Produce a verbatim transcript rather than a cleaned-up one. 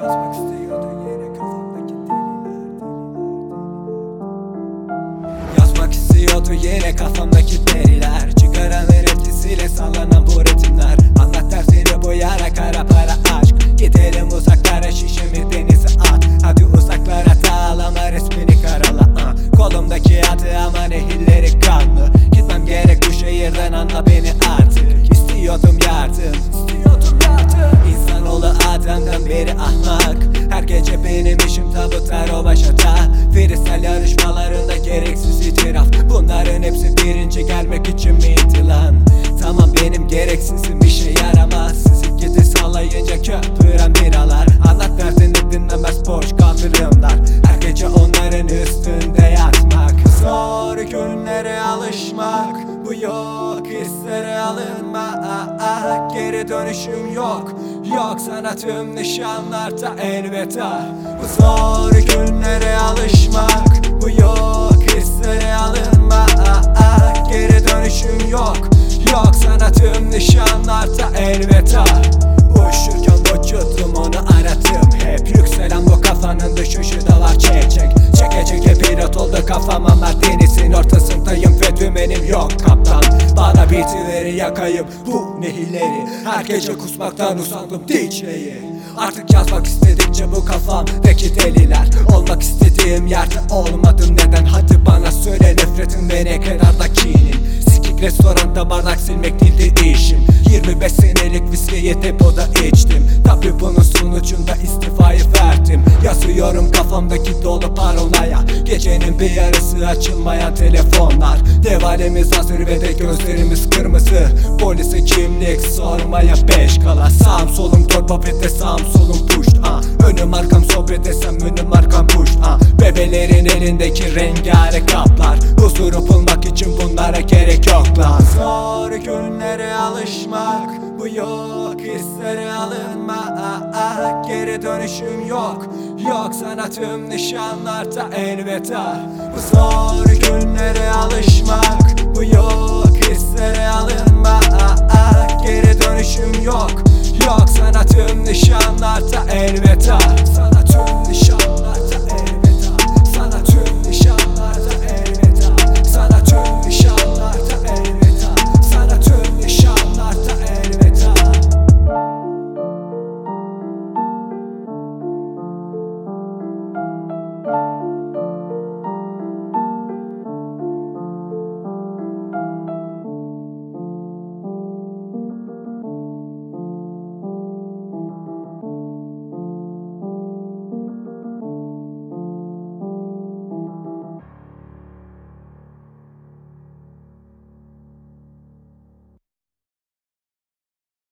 Yazmak istiyordun yine kafamdaki deliler, yazmak istiyordu yine kafamdaki deriler. Çıkaranın etkisiyle sallanan bu ritimler. Anlat dersini bu yara, kara para aşk. Gidelim uzaklara, şişemi denize at. Hadi uzaklara dağlama, resmini karala uh. Kolumdaki adı ama nehirleri kanlı. Gitmem gerek bu şehirden, anla beni artık. İstiyordum yardım, istiyordum yardım. İnsanoğlu adamdan beri ahmak. Her gece benim işim tabutlar o başata. Firistel yarışmalarında gereksiz itiraf. Bunların hepsi birinci gelmek için miydi lan? Tamam benim gereksizim işe yaramaz. Sizi gidi sallayınca köpüren biralar. Anlat derdini dinlemez boş kandırımlar. Her gece onların üstünde yatmak. Zor günlere alışmak. Bu yok hislere alınma ah, ah. Geri dönüşüm yok. Yok sana tüm nişanlarda elveda. Bu zor günlere alışmak. Bu yok hislere alınma ah, ah. Geri dönüşüm yok. Yok sana tüm nişanlarda elveda. Uyuşurken vücudum onu arattım. Hep yükselen bu kafanın düşüşü de var çek çek. Çeke çeke pilot oldu kafam ama denizin ortasındayım ve dümenim yok kaptan. Bana bitileri yakayım bu nehirleri. Her gece kusmaktan usandım dicleyi. Artık yazmak istedikçe bu kafamdaki deliler. Olmak istediğim yerde olmadım neden? Hadi bana söyle nefretin ve ne kadar da kinin. Sikik restoranda bardak silmek değildi işim. Yirmi beş senelik viskiyi depoda içtim. Tabi bunun sonucunda istifayı verdim. Yazıyorum kafamdaki dolu parolaya. Gecenin bir yarısı açılmayan telefonlar. Devalemiz hazır ve de gözlerimiz kırmızı. Polise kimlik sormaya beş kala. Sağım solum torba ve de sağım solum pushed ah. Önüm arkam sohbet etsem önüm arkam pushed ah. Bebelerin elindeki rengarenk kaplar. Huzuru bulmak için bunlara gerek yok lan. Zor günlere alışmak. Bu yok hislere alınma ah, ah. Geri dönüşüm yok. Yok sana tüm nişanlarda elveda. Bu zor günlere alışmak. Bu yok hislere alınma ah, ah. Geri dönüşüm yok. Yok sana tüm nişanlarda elveda.